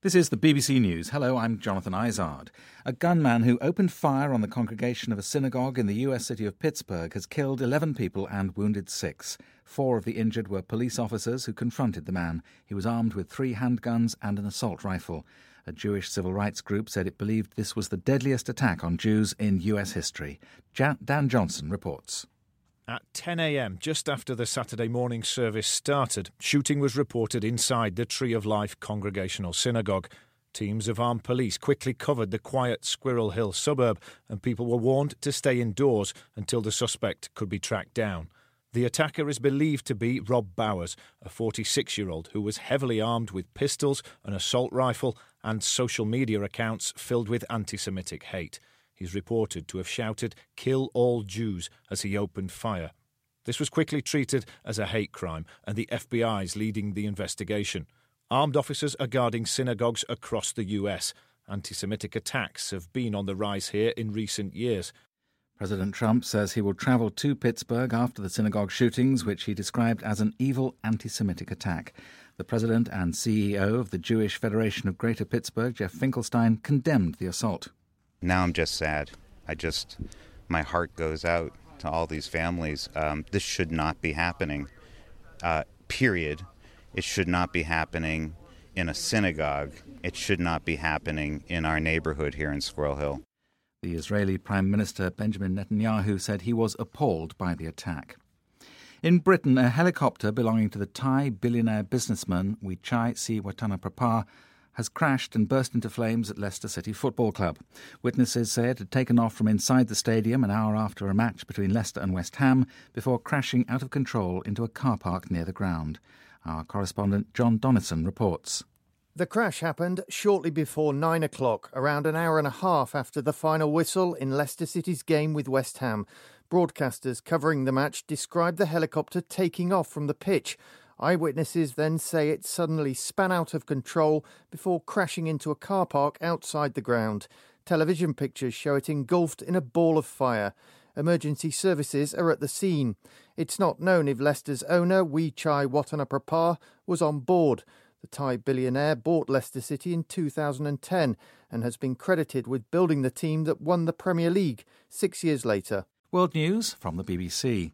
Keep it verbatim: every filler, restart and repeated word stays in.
This is the B B C News. Hello, I'm Jonathan Izard. A gunman who opened fire on the congregation of a synagogue in the U S city of Pittsburgh has killed eleven people and wounded six. Four of the injured were police officers who confronted the man. He was armed with three handguns and an assault rifle. A Jewish civil rights group said it believed this was the deadliest attack on Jews in U S history. Jan- Dan Johnson reports. At ten a.m, just after the Saturday morning service started, shooting was reported inside the Tree of Life Congregational Synagogue. Teams of armed police quickly covered the quiet Squirrel Hill suburb, and people were warned to stay indoors until the suspect could be tracked down. The attacker is believed to be Rob Bowers, a forty-six-year-old who was heavily armed with pistols, an assault rifle and social media accounts filled with anti-Semitic hate. He's reported to have shouted, "Kill all Jews," as he opened fire. This was quickly treated as a hate crime, and the F B I is leading the investigation. Armed officers are guarding synagogues across the U S. Anti-Semitic attacks have been on the rise here in recent years. President Trump says he will travel to Pittsburgh after the synagogue shootings, which he described as an evil anti-Semitic attack. The president and C E O of the Jewish Federation of Greater Pittsburgh, Jeff Finkelstein, condemned the assault. Now I'm just sad. I just, my heart goes out to all these families. Um, this should not be happening, uh, period. It should not be happening in a synagogue. It should not be happening in our neighborhood here in Squirrel Hill. The Israeli Prime Minister Benjamin Netanyahu said he was appalled by the attack. In Britain, a helicopter belonging to the Thai billionaire businessman Wichai C. Watanaprapha has crashed and burst into flames at Leicester City Football Club. Witnesses say it had taken off from inside the stadium an hour after a match between Leicester and West Ham before crashing out of control into a car park near the ground. Our correspondent John Donison reports. The crash happened shortly before nine o'clock, around an hour and a half after the final whistle in Leicester City's game with West Ham. Broadcasters covering the match described the helicopter taking off from the pitch. Eyewitnesses then say it suddenly span out of control before crashing into a car park outside the ground. Television pictures show it engulfed in a ball of fire. Emergency services are at the scene. It's not known if Leicester's owner, Wichai Watanaprapha, was on board. The Thai billionaire bought Leicester City in two thousand ten and has been credited with building the team that won the Premier League six years later. World News from the B B C.